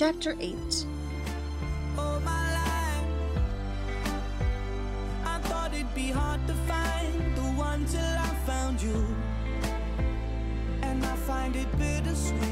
Chapter 8. All my life, I thought it'd be hard to find the one till I found you, and I find it bittersweet,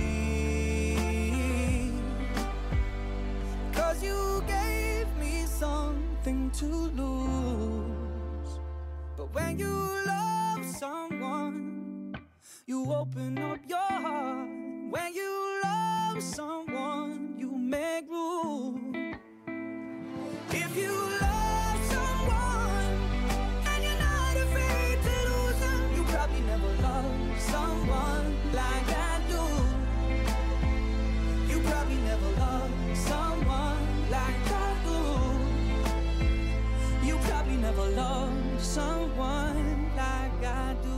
'cause you gave me something to lose. But when you love someone, you open up your heart. When you love someone, you make room. If you love someone and you're not afraid to lose them, you probably never loved someone like I do. You probably never loved someone like I do. You probably never loved someone like I do.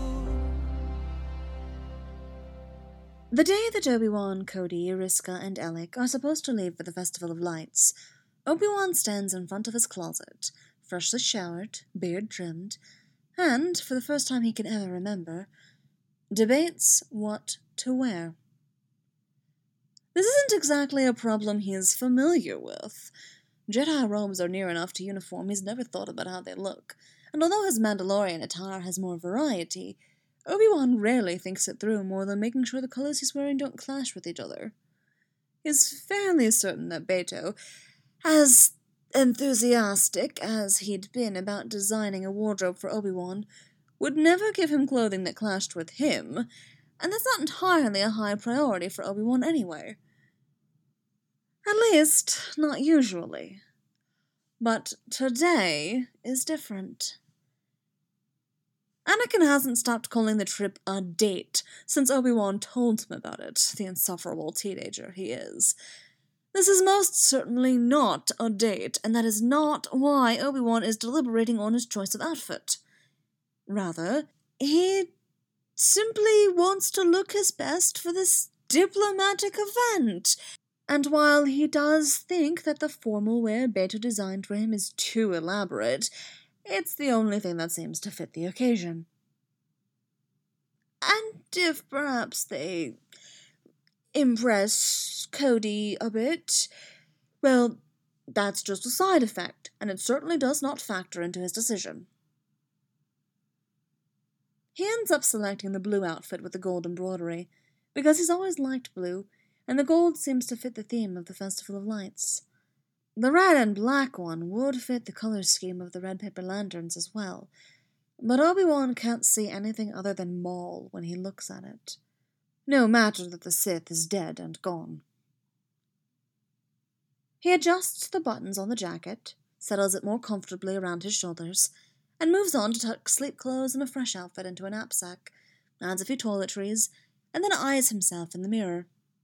The day that Obi-Wan, Cody, Iriska, and Alec are supposed to leave for the Festival of Lights, Obi-Wan stands in front of his closet, freshly showered, beard trimmed, and, for the first time he can ever remember, debates what to wear. This isn't exactly a problem he is familiar with. Jedi robes are near enough to uniform he's never thought about how they look, and although his Mandalorian attire has more variety, Obi-Wan rarely thinks it through more than making sure the colors he's wearing don't clash with each other. He's fairly certain that Beto, as enthusiastic as he'd been about designing a wardrobe for Obi-Wan, would never give him clothing that clashed with him, and that's not entirely a high priority for Obi-Wan anyway. At least, not usually. But today is different. Anakin hasn't stopped calling the trip a date since Obi-Wan told him about it, the insufferable teenager he is. This is most certainly not a date, and that is not why Obi-Wan is deliberating on his choice of outfit. Rather, he simply wants to look his best for this diplomatic event. And while he does think that the formal wear Beto designed for him is too elaborate, it's the only thing that seems to fit the occasion. And if perhaps they impress Cody a bit, well, that's just a side effect, and it certainly does not factor into his decision. He ends up selecting the blue outfit with the gold embroidery, because he's always liked blue, and the gold seems to fit the theme of the Festival of Lights. The red and black one would fit the color scheme of the red paper lanterns as well, but Obi-Wan can't see anything other than Maul when he looks at it, no matter that the Sith is dead and gone. He adjusts the buttons on the jacket, settles it more comfortably around his shoulders, and moves on to tuck sleep clothes and a fresh outfit into a knapsack, adds a few toiletries, and then eyes himself in the mirror.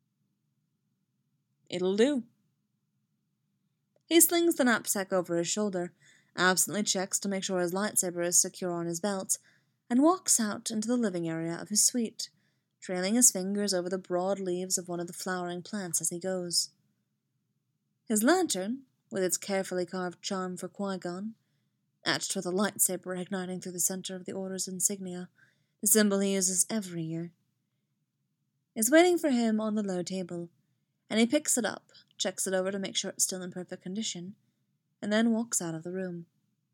It'll do. He slings the knapsack over his shoulder, absently checks to make sure his lightsaber is secure on his belt, and walks out into the living area of his suite, trailing his fingers over the broad leaves of one of the flowering plants as he goes. His lantern, with its carefully carved charm for Qui-Gon, etched with a lightsaber igniting through the center of the Order's insignia, the symbol he uses every year, is waiting for him on the low table, and he picks it up, checks it over to make sure it's still in perfect condition, and then walks out of the room.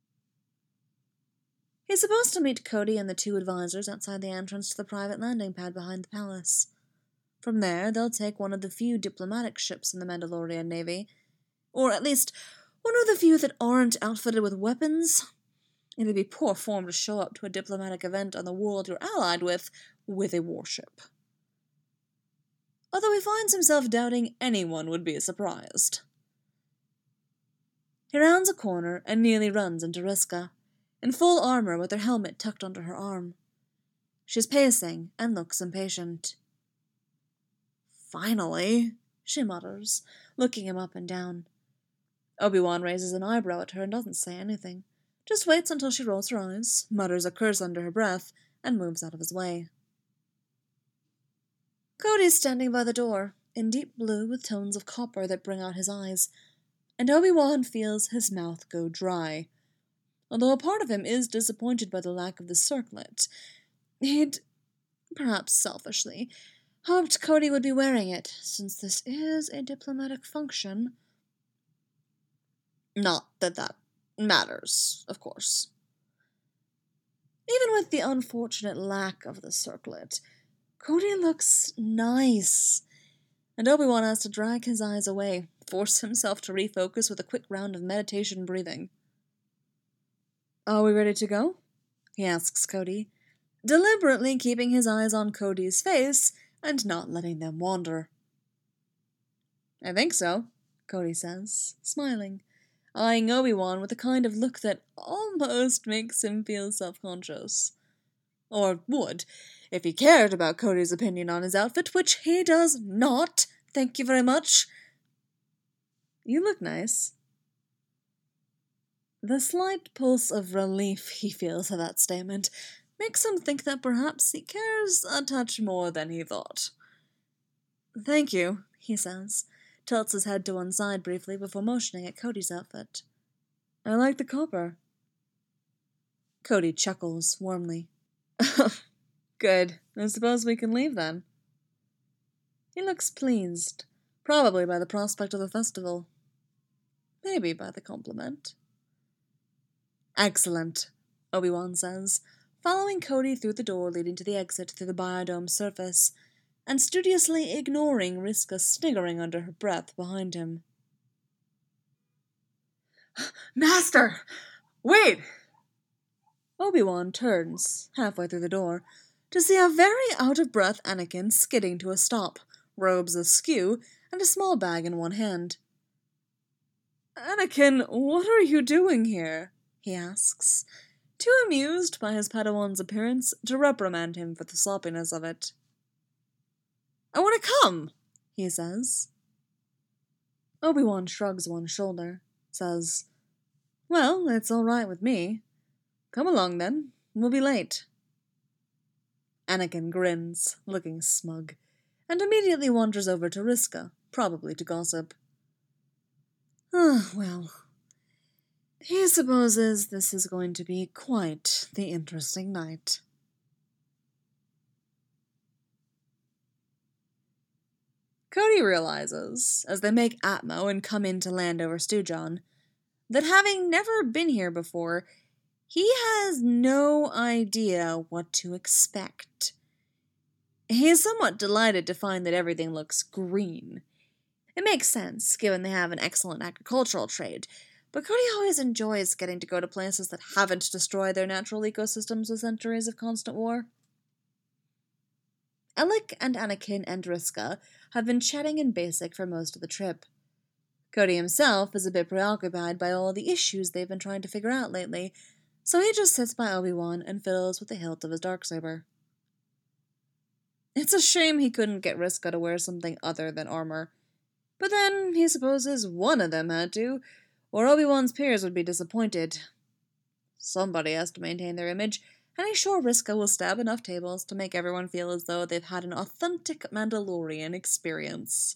He's supposed to meet Cody and the two advisors outside the entrance to the private landing pad behind the palace. From there, they'll take one of the few diplomatic ships in the Mandalorian Navy, or at least one of the few that aren't outfitted with weapons. It'd be poor form to show up to a diplomatic event on the world you're allied with a warship. Although he finds himself doubting anyone would be surprised. He rounds a corner and nearly runs into Riska, in full armor with her helmet tucked under her arm. She's pacing and looks impatient. "Finally," she mutters, looking him up and down. Obi-Wan raises an eyebrow at her and doesn't say anything, just waits until she rolls her eyes, mutters a curse under her breath, and moves out of his way. Cody's standing by the door, in deep blue with tones of copper that bring out his eyes, and Obi-Wan feels his mouth go dry. Although a part of him is disappointed by the lack of the circlet, he'd, perhaps selfishly, Hoped Cody would be wearing it, since this is a diplomatic function. Not that that matters, of course. Even with the unfortunate lack of the circlet, Cody looks nice, and Obi-Wan has to drag his eyes away, force himself to refocus with a quick round of meditation breathing. Are we ready to go? He asks Cody, deliberately keeping his eyes on Cody's face and not letting them wander. I think so, Cody says, smiling, eyeing Obi-Wan with a kind of look that almost makes him feel self-conscious. Or would, if he cared about Cody's opinion on his outfit, which he does not, thank you very much. You look nice. The slight pulse of relief he feels at that statement makes him think that perhaps he cares a touch more than he thought. Thank you, he says, tilts his head to one side briefly before motioning at Cody's outfit. I like the copper. Cody chuckles warmly. Good. I suppose we can leave then. He looks pleased, probably by the prospect of the festival. Maybe by the compliment. Excellent, Obi-Wan says, following Cody through the door leading to the exit through the biodome's surface, and studiously ignoring Riska sniggering under her breath behind him. Master! Wait! Obi-Wan turns, halfway through the door, to see a very out-of-breath Anakin skidding to a stop, robes askew, and a small bag in one hand. Anakin, what are you doing here? He asks, too amused by his Padawan's appearance to reprimand him for the sloppiness of it. I want to come, he says. Obi-Wan shrugs one shoulder, says, Well, it's all right with me. Come along, then. We'll be late. Anakin grins, looking smug, and immediately wanders over to Riska, probably to gossip. Well, he supposes this is going to be quite the interesting night. Cody realizes, as they make Atmo and come in to land over Stujon, that having never been here before, he has no idea what to expect. He is somewhat delighted to find that everything looks green. It makes sense, given they have an excellent agricultural trade, but Cody always enjoys getting to go to places that haven't destroyed their natural ecosystems with centuries of constant war. Alec and Anakin and Riska have been chatting in Basic for most of the trip. Cody himself is a bit preoccupied by all the issues they've been trying to figure out lately, so he just sits by Obi-Wan and fiddles with the hilt of his darksaber. It's a shame he couldn't get Riska to wear something other than armor, but then he supposes one of them had to, or Obi-Wan's peers would be disappointed. Somebody has to maintain their image, and he's sure Riska will stab enough tables to make everyone feel as though they've had an authentic Mandalorian experience.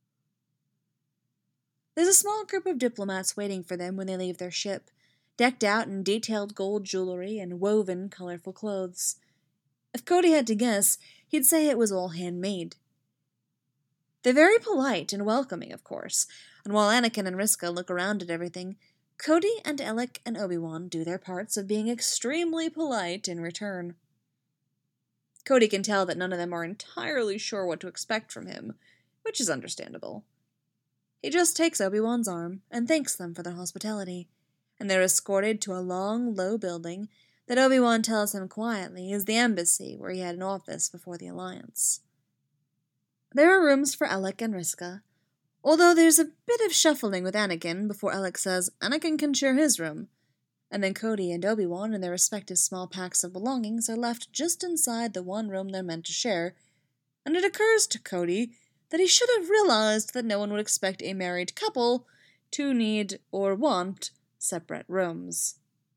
There's a small group of diplomats waiting for them when they leave their ship, decked out in detailed gold jewelry and woven colorful clothes. If Cody had to guess, he'd say it was all handmade. They're very polite and welcoming, of course, and while Anakin and Riska look around at everything, Cody and Alec and Obi-Wan do their parts of being extremely polite in return. Cody can tell that none of them are entirely sure what to expect from him, which is understandable. He just takes Obi-Wan's arm and thanks them for their hospitality, and they're escorted to a long, low building that Obi-Wan tells him quietly is the embassy where he had an office before the Alliance. There are rooms for Alec and Riska, although there's a bit of shuffling with Anakin before Alec says Anakin can share his room, and then Cody and Obi-Wan and their respective small packs of belongings are left just inside the one room they're meant to share, and it occurs to Cody that he should have realized that no one would expect a married couple to need or want separate rooms.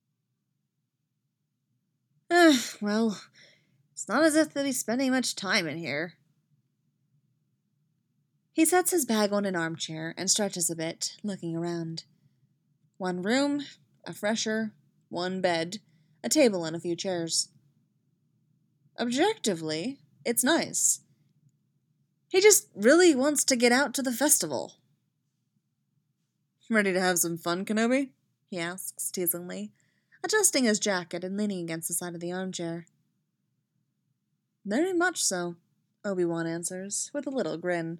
Well, it's not as if they'll be spending much time in here. He sets his bag on an armchair and stretches a bit, looking around. One room, a fresher, one bed, a table and a few chairs. Objectively, it's nice. He just really wants to get out to the festival. Ready to have some fun, Kenobi? He asks, teasingly, adjusting his jacket and leaning against the side of the armchair. Very much so, Obi-Wan answers, with a little grin.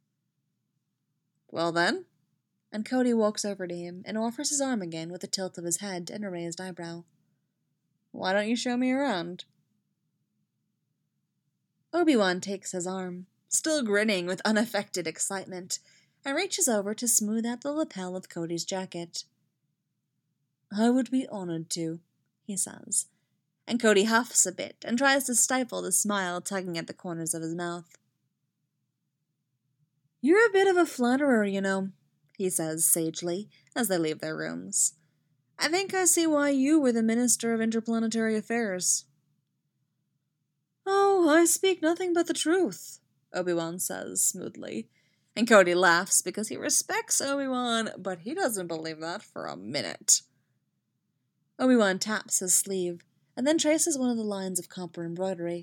Well then? And Cody walks over to him and offers his arm again with a tilt of his head and a raised eyebrow. Why don't you show me around? Obi-Wan takes his arm, still grinning with unaffected excitement, and reaches over to smooth out the lapel of Cody's jacket. I would be honored to, he says, and Cody huffs a bit and tries to stifle the smile tugging at the corners of his mouth. You're a bit of a flatterer, you know, he says sagely as they leave their rooms. I think I see why you were the Minister of Interplanetary Affairs. Oh, I speak nothing but the truth, Obi-Wan says smoothly, and Cody laughs because he respects Obi-Wan, but he doesn't believe that for a minute. Obi-Wan taps his sleeve and then traces one of the lines of copper embroidery.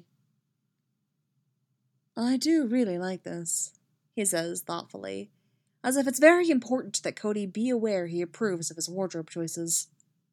I do really like this, he says thoughtfully, as if it's very important that Cody be aware he approves of his wardrobe choices.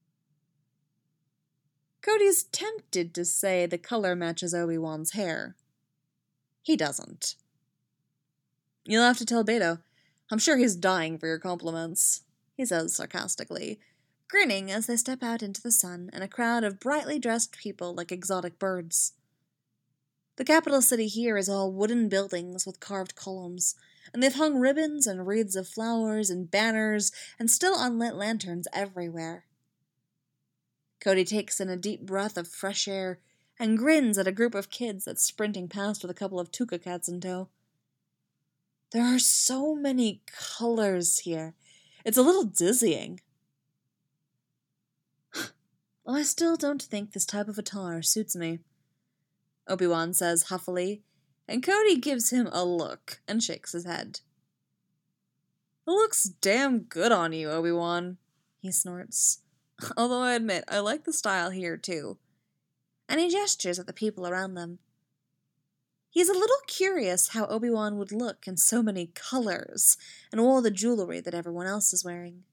Cody's tempted to say the color matches Obi-Wan's hair. He doesn't. You'll have to tell Beto. I'm sure he's dying for your compliments, he says sarcastically, grinning as they step out into the sun and a crowd of brightly dressed people like exotic birds. The capital city here is all wooden buildings with carved columns, and they've hung ribbons and wreaths of flowers and banners and still unlit lanterns everywhere. Cody takes in a deep breath of fresh air and grins at a group of kids that's sprinting past with a couple of Tuca cats in tow. There are so many colors here. It's a little dizzying. I still don't think this type of attire suits me, Obi-Wan says huffily, and Cody gives him a look and shakes his head. It looks damn good on you, Obi-Wan, he snorts. Although I admit, I like the style here too. And he gestures at the people around them. He's a little curious how Obi-Wan would look in so many colors and all the jewelry that everyone else is wearing.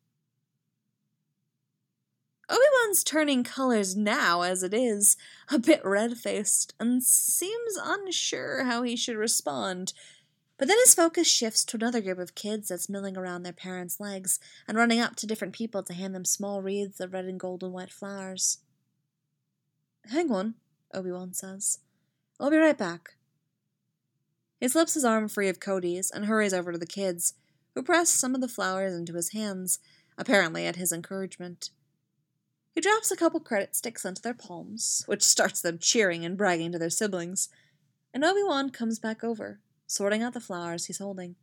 Obi-Wan's turning colors now as it is, a bit red-faced, and seems unsure how he should respond. But then his focus shifts to another group of kids that's milling around their parents' legs and running up to different people to hand them small wreaths of red and gold and white flowers. Hang on, Obi-Wan says. I'll be right back. He slips his arm free of Cody's and hurries over to the kids, who press some of the flowers into his hands, apparently at his encouragement. He drops a couple credit sticks into their palms, which starts them cheering and bragging to their siblings, and Obi-Wan comes back over, sorting out the flowers he's holding.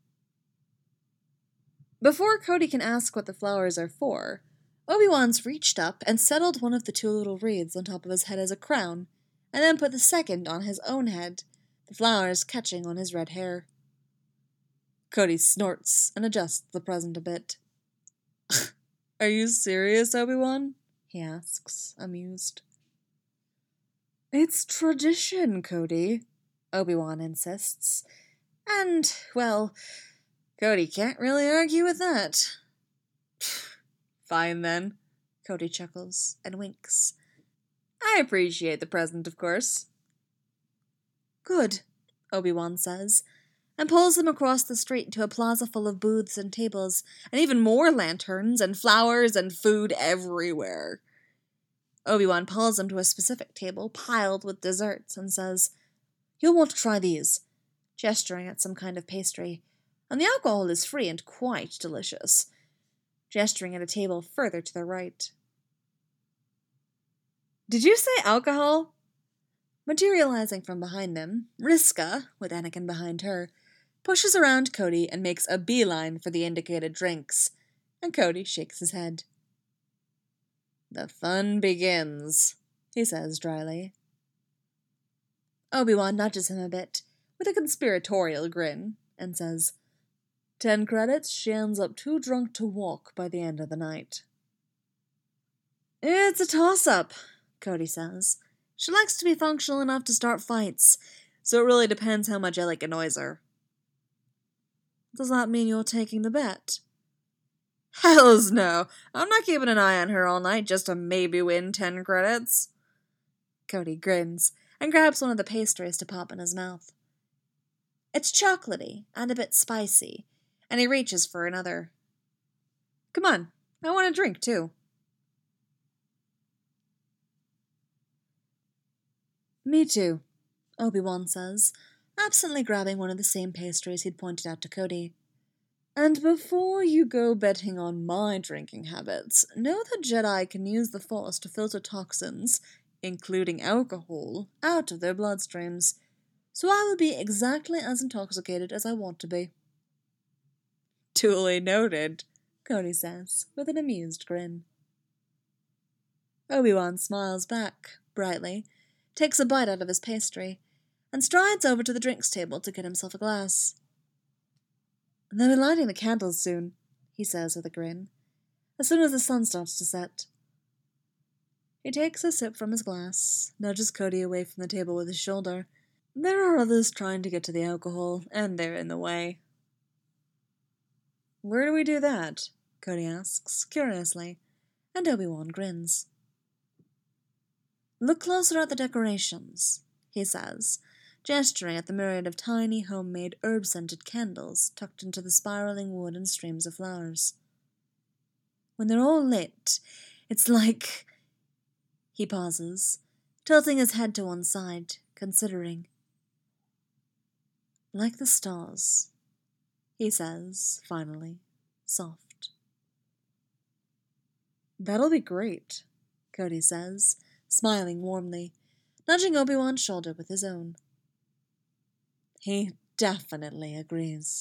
Before Cody can ask what the flowers are for, Obi-Wan's reached up and settled one of the two little wreaths on top of his head as a crown, and then put the second on his own head, the flowers catching on his red hair. Cody snorts and adjusts the present a bit. Are you serious, Obi-Wan? He asks, amused. It's tradition, Cody, Obi-Wan insists. And, well, Cody can't really argue with that. Fine then, Cody chuckles and winks. I appreciate the present, of course. Good, Obi-Wan says, and pulls them across the street to a plaza full of booths and tables, and even more lanterns and flowers and food everywhere. Obi-Wan pulls them to a specific table piled with desserts and says, You'll want to try these, gesturing at some kind of pastry, and the alcohol is free and quite delicious, gesturing at a table further to the right. Did you say alcohol? Materializing from behind them, Riska, with Anakin behind her, pushes around Cody and makes a beeline for the indicated drinks, and Cody shakes his head. The fun begins, he says dryly. Obi-Wan nudges him a bit, with a conspiratorial grin, and says, 10 credits, she ends up too drunk to walk by the end of the night. It's a toss-up, Cody says. She likes to be functional enough to start fights, so it really depends how much Alec annoys her. Does that mean you're taking the bet? Hells no! I'm not keeping an eye on her all night just to maybe win 10 credits. Cody grins and grabs one of the pastries to pop in his mouth. It's chocolatey and a bit spicy, and he reaches for another. Come on, I want a drink too. Me too, Obi-Wan says, absently grabbing one of the same pastries he'd pointed out to Cody. And before you go betting on my drinking habits, know that Jedi can use the Force to filter toxins, including alcohol, out of their bloodstreams, so I will be exactly as intoxicated as I want to be. Duly noted, Cody says, with an amused grin. Obi-Wan smiles back, brightly, takes a bite out of his pastry, and strides over to the drinks table to get himself a glass. They'll be lighting the candles soon, he says with a grin, as soon as the sun starts to set. He takes a sip from his glass, nudges Cody away from the table with his shoulder. There are others trying to get to the alcohol, and they're in the way. Where do we do that? Cody asks, curiously, and Obi-Wan grins. Look closer at the decorations, he says, gesturing at the myriad of tiny homemade herb-scented candles tucked into the spiraling wood and streams of flowers. When they're all lit, it's like... He pauses, tilting his head to one side, considering. Like the stars, he says, finally, soft. That'll be great, Cody says, smiling warmly, nudging Obi-Wan's shoulder with his own. He definitely agrees.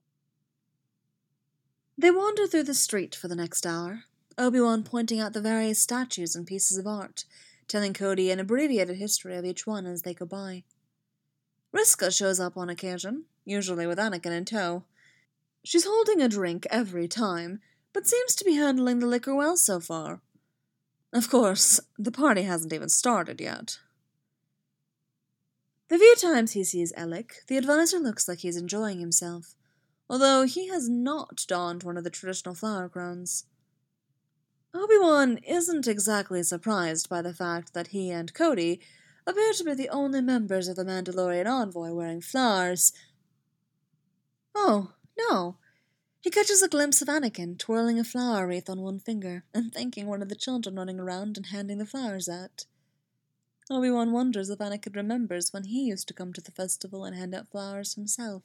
They wander through the street for the next hour, Obi-Wan pointing out the various statues and pieces of art, telling Cody an abbreviated history of each one as they go by. Riska shows up on occasion, usually with Anakin in tow. She's holding a drink every time, but seems to be handling the liquor well so far. Of course, the party hasn't even started yet. The few times he sees Alec, the advisor looks like he's enjoying himself, although he has not donned one of the traditional flower crowns. Obi-Wan isn't exactly surprised by the fact that he and Cody appear to be the only members of the Mandalorian envoy wearing flowers. Oh, no. He catches a glimpse of Anakin twirling a flower wreath on one finger and thanking one of the children running around and handing the flowers out. Obi-Wan wonders if Anakin remembers when he used to come to the festival and hand out flowers himself.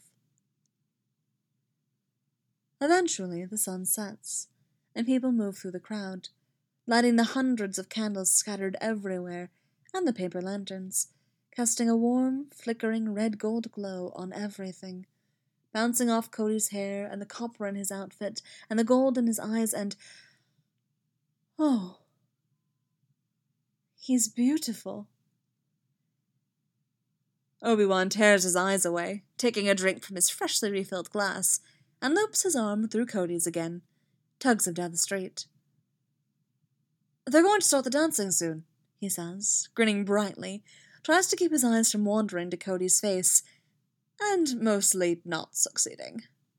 Eventually, the sun sets, and people move through the crowd, lighting the hundreds of candles scattered everywhere and the paper lanterns, casting a warm, flickering red-gold glow on everything, bouncing off Cody's hair and the copper in his outfit and the gold in his eyes and... Oh, he's beautiful. Obi-Wan tears his eyes away, taking a drink from his freshly refilled glass, and loops his arm through Cody's again, tugs him down the street. They're going to start the dancing soon, he says, grinning brightly, tries to keep his eyes from wandering to Cody's face, and mostly not succeeding.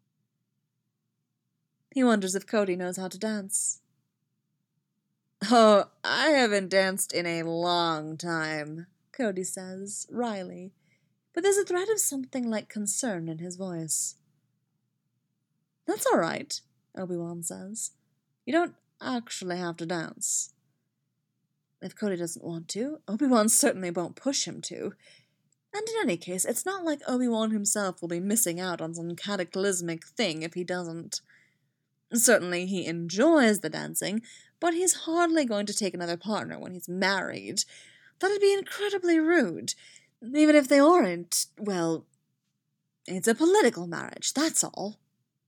He wonders if Cody knows how to dance. Oh, I haven't danced in a long time, Cody says, wryly, but there's a thread of something like concern in his voice. That's all right, Obi-Wan says. You don't actually have to dance. If Cody doesn't want to, Obi-Wan certainly won't push him to. And in any case, it's not like Obi-Wan himself will be missing out on some cataclysmic thing if he doesn't. Certainly he enjoys the dancing, but he's hardly going to take another partner when he's married. That'd be incredibly rude, even if they aren't, well, it's a political marriage, that's all.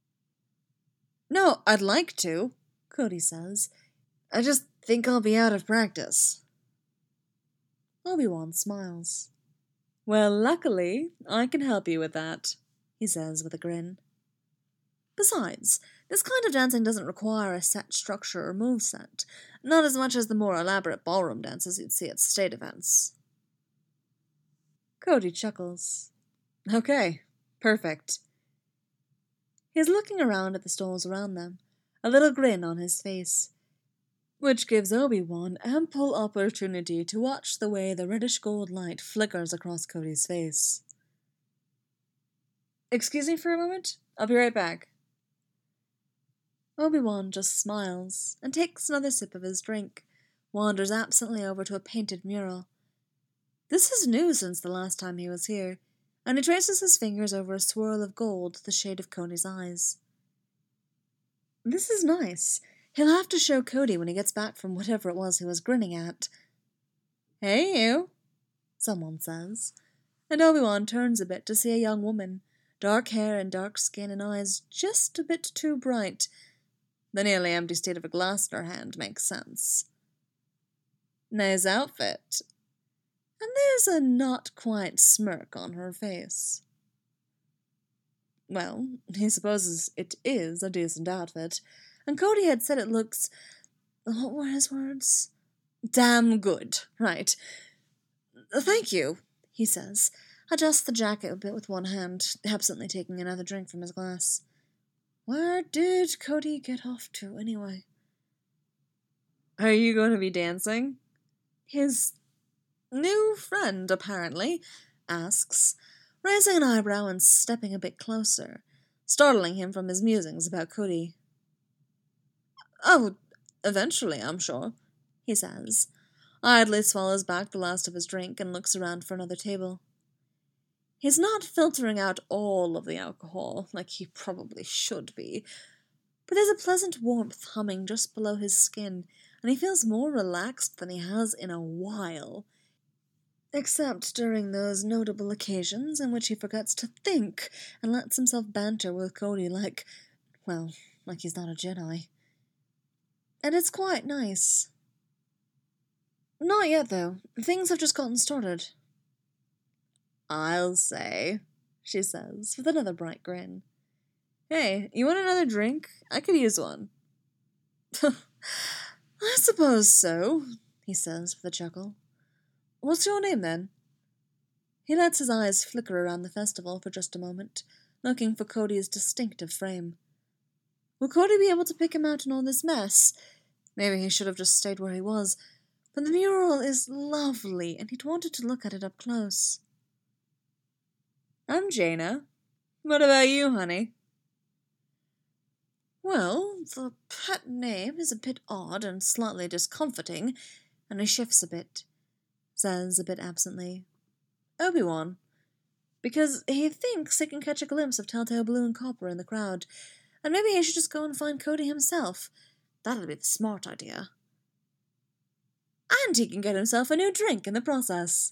No, I'd like to, Cody says. I just think I'll be out of practice. Obi-Wan smiles. Well, luckily, I can help you with that, he says with a grin. Besides, this kind of dancing doesn't require a set structure or moveset, not as much as the more elaborate ballroom dances you'd see at state events. Cody chuckles. Okay, perfect. He's looking around at the stalls around them, a little grin on his face, which gives Obi-Wan ample opportunity to watch the way the reddish gold light flickers across Cody's face. "Excuse me for a moment? I'll be right back." Obi-Wan just smiles and takes another sip of his drink, wanders absently over to a painted mural. This is new since the last time he was here, and he traces his fingers over a swirl of gold the shade of Cody's eyes. This is nice. He'll have to show Cody when he gets back from whatever it was he was grinning at. "Hey, you," someone says, and Obi-Wan turns a bit to see a young woman, dark hair and dark skin and eyes just a bit too bright. The nearly empty state of a glass in her hand makes sense. Nice outfit. And there's a not-quite smirk on her face. Well, he supposes it is a decent outfit, and Cody had said it looks... what were his words? "Damn good, right. Thank you," he says, adjusts the jacket a bit with one hand, absently taking another drink from his glass. Where did Cody get off to, anyway? "Are you going to be dancing?" His new friend, apparently, asks, raising an eyebrow and stepping a bit closer, startling him from his musings about Cody. "Oh, eventually, I'm sure," he says, idly swallows back the last of his drink and looks around for another table. He's not filtering out all of the alcohol, like he probably should be, but there's a pleasant warmth humming just below his skin, and he feels more relaxed than he has in a while. Except during those notable occasions in which he forgets to think and lets himself banter with Cody like he's not a Jedi. And it's quite nice. Not yet, though. Things have just gotten started. "I'll say," she says, with another bright grin. "Hey, you want another drink? I could use one." "I suppose so," he says with a chuckle. "What's your name, then?" He lets his eyes flicker around the festival for just a moment, looking for Cody's distinctive frame. Will Cody be able to pick him out in all this mess? Maybe he should have just stayed where he was, but the mural is lovely, and he'd wanted to look at it up close. "I'm Jaina. What about you, honey?" "Well, the pet name is a bit odd and slightly discomforting, and he shifts a bit," says a bit absently. "Obi-Wan. Because he thinks he can catch a glimpse of Telltale Blue and Copper in the crowd, and maybe he should just go and find Cody himself. That'll be the smart idea. And he can get himself a new drink in the process."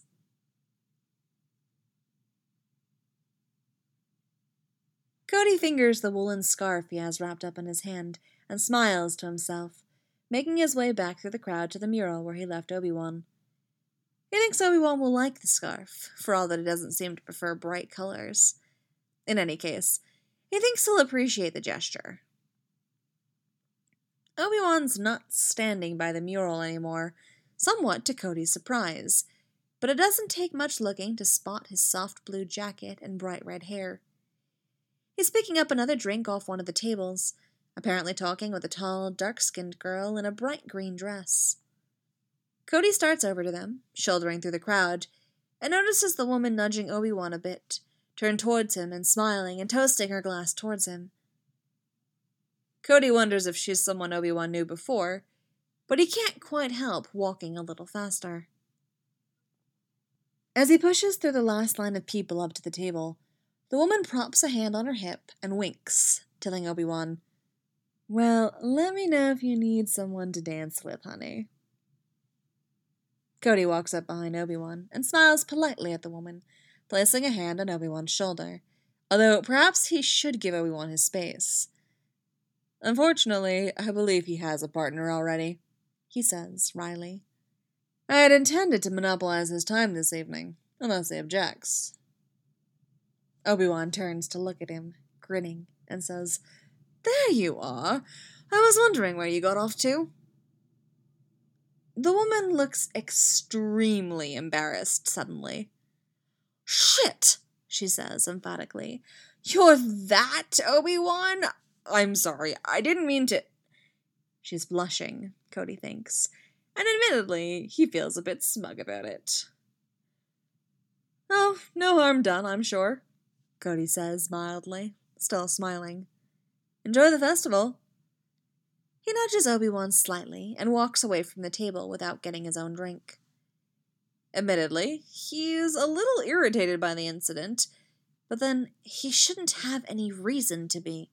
Cody fingers the woolen scarf he has wrapped up in his hand and smiles to himself, making his way back through the crowd to the mural where he left Obi-Wan. He thinks Obi-Wan will like the scarf, for all that he doesn't seem to prefer bright colors. In any case, he thinks he'll appreciate the gesture. Obi-Wan's not standing by the mural anymore, somewhat to Cody's surprise, but it doesn't take much looking to spot his soft blue jacket and bright red hair. He's picking up another drink off one of the tables, apparently talking with a tall, dark-skinned girl in a bright green dress. Cody starts over to them, shouldering through the crowd, and notices the woman nudging Obi-Wan a bit, turn towards him and smiling and toasting her glass towards him. Cody wonders if she's someone Obi-Wan knew before, but he can't quite help walking a little faster. As he pushes through the last line of people up to the table, the woman props a hand on her hip and winks, telling Obi-Wan, "Well, let me know if you need someone to dance with, honey." Cody walks up behind Obi-Wan and smiles politely at the woman, placing a hand on Obi-Wan's shoulder, although perhaps he should give Obi-Wan his space. "Unfortunately, I believe he has a partner already," he says, wryly. "I had intended to monopolize his time this evening, unless he objects." Obi-Wan turns to look at him, grinning, and says, "There you are! I was wondering where you got off to." The woman looks extremely embarrassed suddenly. "Shit!" she says emphatically. You're that, Obi-Wan? I'm sorry, I didn't mean to... She's blushing, Cody thinks, and admittedly, he feels a bit smug about it. Oh, no harm done, I'm sure, Cody says mildly, still smiling. Enjoy the festival. He nudges Obi-Wan slightly and walks away from the table without getting his own drink. Admittedly, he's a little irritated by the incident, but then he shouldn't have any reason to be.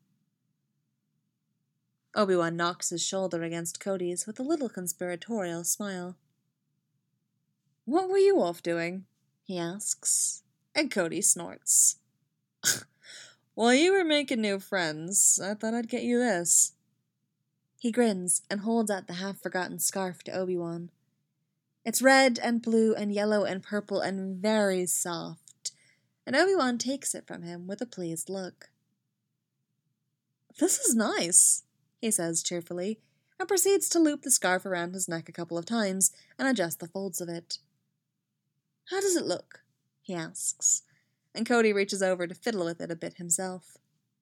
Obi-Wan knocks his shoulder against Cody's with a little conspiratorial smile. What were you off doing? He asks, and Cody snorts. While you were making new friends, I thought I'd get you this. He grins and holds out the half-forgotten scarf to Obi-Wan. It's red and blue and yellow and purple and very soft, and Obi-Wan takes it from him with a pleased look. This is nice, he says cheerfully, and proceeds to loop the scarf around his neck a couple of times and adjust the folds of it. How does it look? He asks, and Cody reaches over to fiddle with it a bit himself.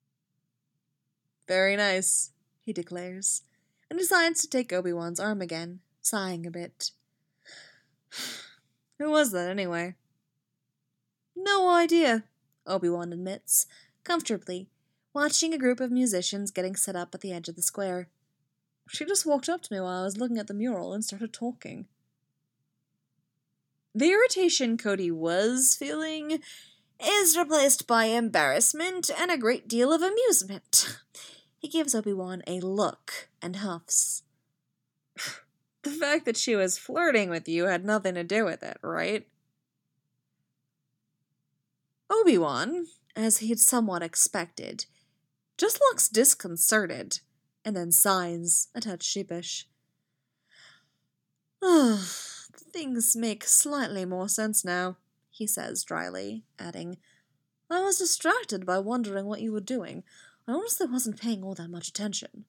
Very nice, he declares, and decides to take Obi-Wan's arm again, sighing a bit. Who was that, anyway? No idea, Obi-Wan admits, comfortably, watching a group of musicians getting set up at the edge of the square. She just walked up to me while I was looking at the mural and started talking. The irritation Cody was feeling is replaced by embarrassment and a great deal of amusement. He gives Obi-Wan a look and huffs. The fact that she was flirting with you had nothing to do with it, right? Obi-Wan, as he'd somewhat expected, just looks disconcerted, and then sighs, a touch sheepish. Things make slightly more sense now, he says dryly, adding, I was distracted by wondering what you were doing. I honestly wasn't paying all that much attention.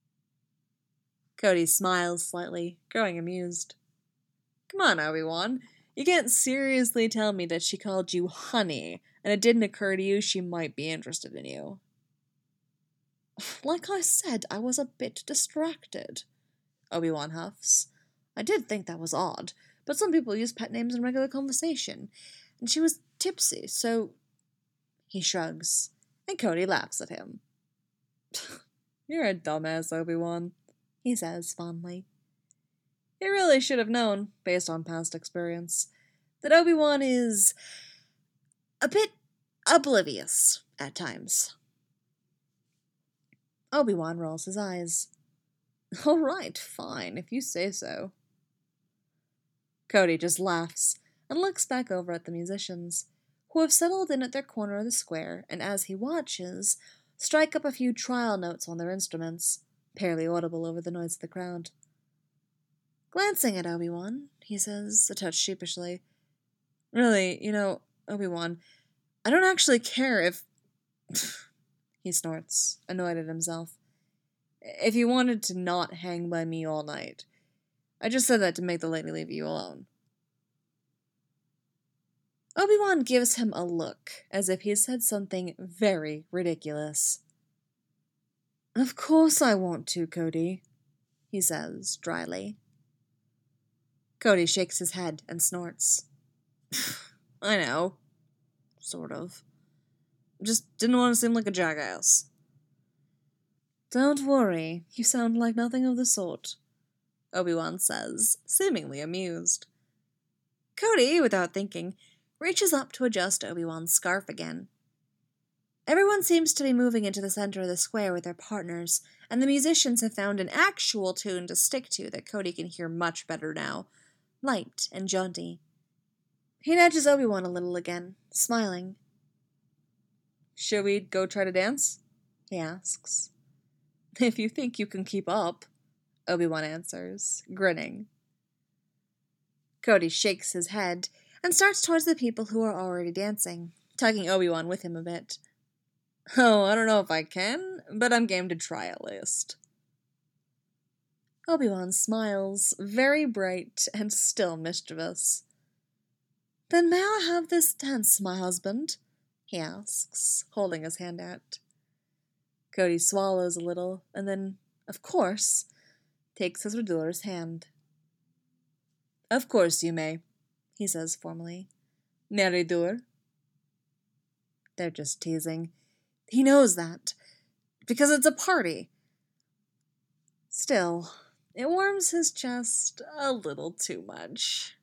Cody smiles slightly, growing amused. Come on, Obi-Wan. You can't seriously tell me that she called you honey, and it didn't occur to you she might be interested in you. Like I said, I was a bit distracted, Obi-Wan huffs. I did think that was odd, but some people use pet names in regular conversation, and she was tipsy, so... He shrugs, and Cody laughs at him. You're a dumbass, Obi-Wan, he says fondly. He really should have known, based on past experience, that Obi-Wan is a bit oblivious at times. Obi-Wan rolls his eyes. All right, fine, if you say so. Cody just laughs and looks back over at the musicians, who have settled in at their corner of the square, and as he watches, strike up a few trial notes on their instruments, barely audible over the noise of the crowd. Glancing at Obi-Wan, he says, a touch sheepishly, Really, Obi-Wan, I don't actually care if... He snorts, annoyed at himself. If you wanted to not hang by me all night. I just said that to make the lady leave you alone. Obi-Wan gives him a look, as if he said something very ridiculous. Of course I want to, Cody, he says, dryly. Cody shakes his head and snorts. I know. Sort of. Just didn't want to seem like a jackass. Don't worry, you sound like nothing of the sort, Obi-Wan says, seemingly amused. Cody, without thinking, reaches up to adjust Obi-Wan's scarf again. Everyone seems to be moving into the center of the square with their partners, and the musicians have found an actual tune to stick to that Cody can hear much better now, light and jaunty. He nudges Obi-Wan a little again, smiling. Should we go try to dance? He asks. If you think you can keep up, Obi-Wan answers, grinning. Cody shakes his head and starts towards the people who are already dancing, tugging Obi-Wan with him a bit. Oh, I don't know if I can, but I'm game to try at least. Obi-Wan smiles, very bright and still mischievous. Then may I have this dance, my husband? he asks, holding his hand out. Cody swallows a little, and then, of course, takes his ruler's hand. Of course you may, he says formally. Neridur. They're just teasing. He knows that, because it's a party. Still, it warms his chest a little too much.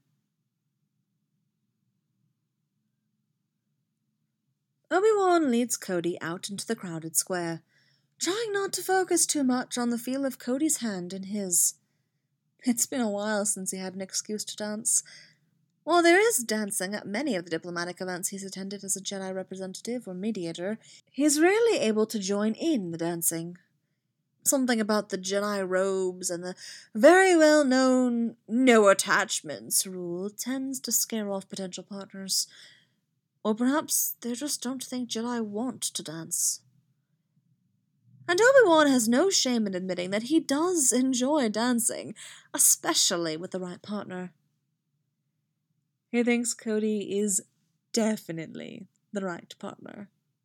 Obi-Wan leads Cody out into the crowded square, trying not to focus too much on the feel of Cody's hand in his. It's been a while since he had an excuse to dance. While there is dancing at many of the diplomatic events he's attended as a Jedi representative or mediator, he's rarely able to join in the dancing. Something about the Jedi robes and the very well-known no attachments rule tends to scare off potential partners. Or perhaps they just don't think Jedi want to dance. And Obi-Wan has no shame in admitting that he does enjoy dancing, especially with the right partner. He thinks Cody is definitely the right partner.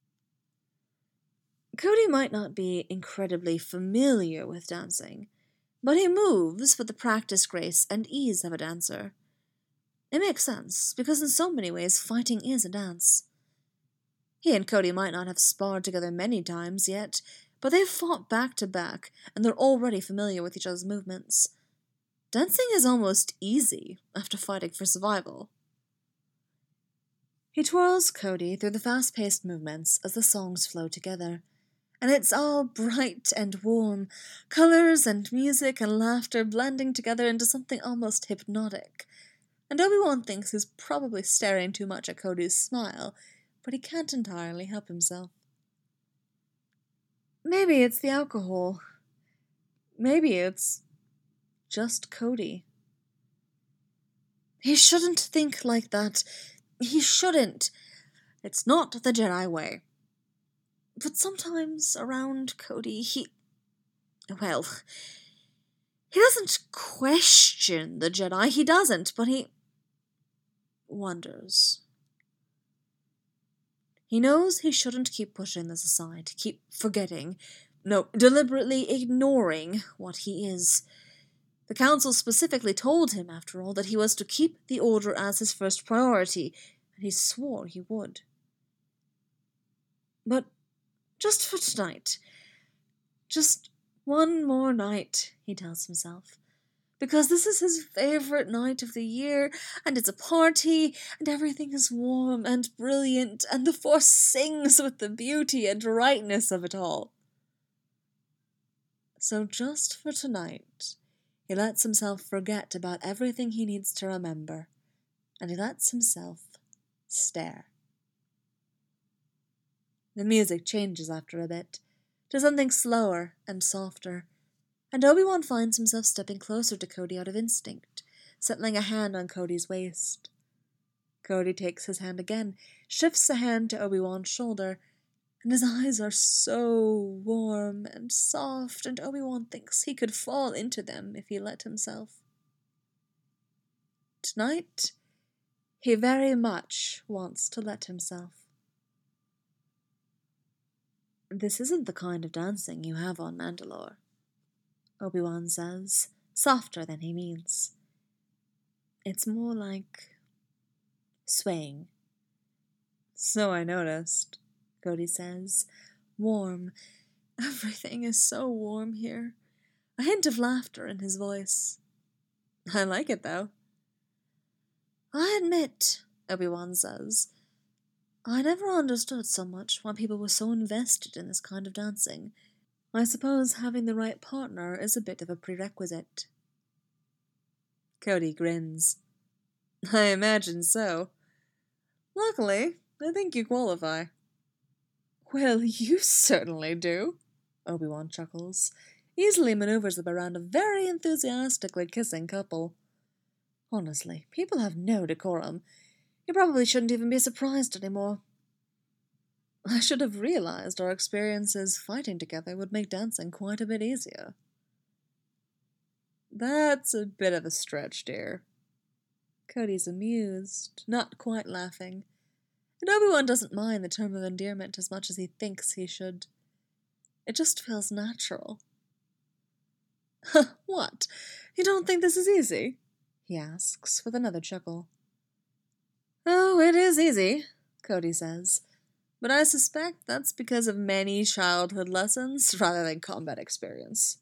Cody might not be incredibly familiar with dancing, but he moves with the practice, grace, and ease of a dancer. It makes sense, because in so many ways fighting is a dance. He and Cody might not have sparred together many times yet, but they've fought back to back, and they're already familiar with each other's movements. Dancing is almost easy after fighting for survival. He twirls Cody through the fast-paced movements as the songs flow together, and it's all bright and warm, colors and music and laughter blending together into something almost hypnotic. And Obi-Wan thinks he's probably staring too much at Cody's smile, but he can't entirely help himself. Maybe it's the alcohol. Maybe it's just Cody. He shouldn't think like that. He shouldn't. It's not the Jedi way. But sometimes around Cody, he doesn't question the Jedi. He doesn't, but he wonders. He knows he shouldn't keep pushing this aside, keep forgetting, no, deliberately ignoring what he is. The Council specifically told him, after all, that he was to keep the Order as his first priority, and he swore he would. But just for tonight, just one more night, he tells himself, because this is his favorite night of the year, and it's a party, and everything is warm and brilliant, and the Force sings with the beauty and rightness of it all. So just for tonight, he lets himself forget about everything he needs to remember, and he lets himself stare. The music changes after a bit, to something slower and softer, and Obi-Wan finds himself stepping closer to Cody out of instinct, settling a hand on Cody's waist. Cody takes his hand again, shifts a hand to Obi-Wan's shoulder, and his eyes are so warm and soft, and Obi-Wan thinks he could fall into them if he let himself. Tonight, he very much wants to let himself. This isn't the kind of dancing you have on Mandalore, Obi-Wan says, softer than he means. It's more like swaying. So I noticed, Cody says, warm. Everything is so warm here. A hint of laughter in his voice. I like it, though. I admit, Obi-Wan says, I never understood so much why people were so invested in this kind of dancing. I suppose having the right partner is a bit of a prerequisite. Cody grins. I imagine so. Luckily, I think you qualify. Well, you certainly do, Obi-Wan chuckles, easily maneuvers them around a very enthusiastically kissing couple. Honestly, people have no decorum. You probably shouldn't even be surprised anymore. I should have realized our experiences fighting together would make dancing quite a bit easier. That's a bit of a stretch, dear. Cody's amused, not quite laughing. And Obi-Wan doesn't mind the term of endearment as much as he thinks he should. It just feels natural. What? You don't think this is easy? He asks, with another chuckle. Oh, it is easy, Cody says. But I suspect that's because of many childhood lessons rather than combat experience.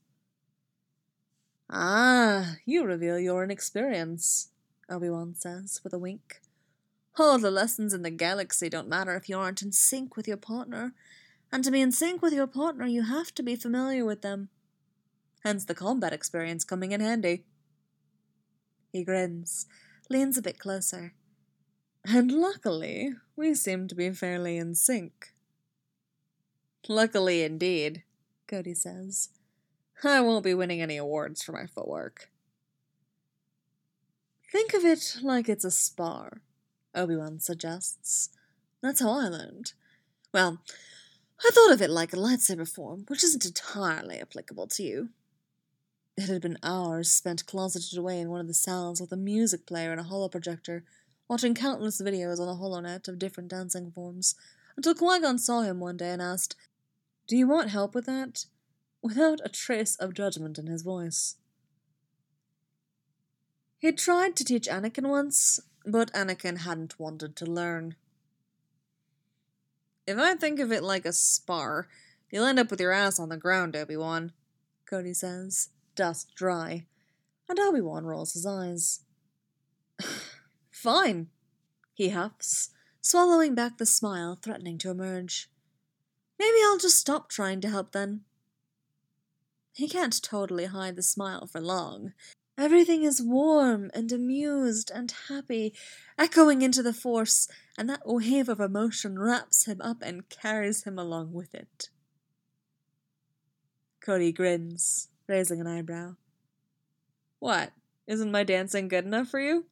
Ah, you reveal your inexperience, Obi-Wan says, with a wink. All the lessons in the galaxy don't matter if you aren't in sync with your partner. And to be in sync with your partner, you have to be familiar with them. Hence the combat experience coming in handy. He grins, leans a bit closer. And luckily, we seem to be fairly in sync. Luckily indeed, Cody says. I won't be winning any awards for my footwork. Think of it like it's a spar, Obi-Wan suggests. That's how I learned. Well, I thought of it like a lightsaber form, which isn't entirely applicable to you. It had been hours spent closeted away in one of the cells with a music player and a holoprojector, watching countless videos on the HoloNet of different dancing forms, until Qui-Gon saw him one day and asked, "Do you want help with that?" without a trace of judgment in his voice. He'd tried to teach Anakin once, but Anakin hadn't wanted to learn. If I think of it like a spar, you'll end up with your ass on the ground, Obi-Wan, Cody says, dust dry, and Obi-Wan rolls his eyes. Fine, he huffs, swallowing back the smile threatening to emerge. Maybe I'll just stop trying to help then. He can't totally hide the smile for long. Everything is warm and amused and happy, echoing into the Force, and that wave of emotion wraps him up and carries him along with it. Cody grins, raising an eyebrow. What? Isn't my dancing good enough for you?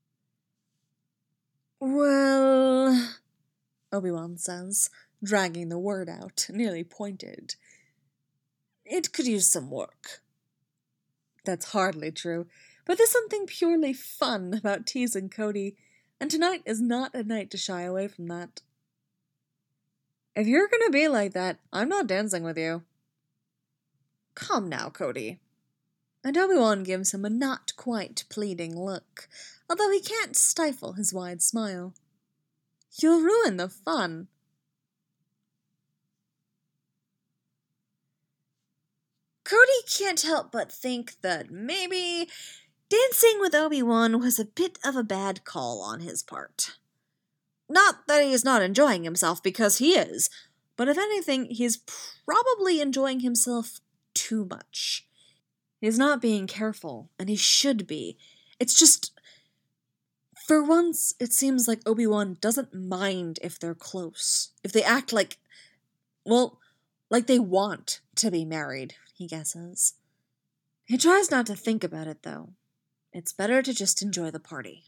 Well, Obi-Wan says, dragging the word out, nearly pointed. It could use some work. That's hardly true, but there's something purely fun about teasing Cody, and tonight is not a night to shy away from that. If you're gonna be like that, I'm not dancing with you. Come now, Cody. And Obi-Wan gives him a not quite pleading look, although he can't stifle his wide smile. You'll ruin the fun. Cody can't help but think that maybe dancing with Obi-Wan was a bit of a bad call on his part. Not that he's not enjoying himself, because he is, but if anything, he's probably enjoying himself too much. He's not being careful, and he should be. It's just, for once, it seems like Obi-Wan doesn't mind if they're close, if they act like they want to be married, he guesses. He tries not to think about it, though. It's better to just enjoy the party.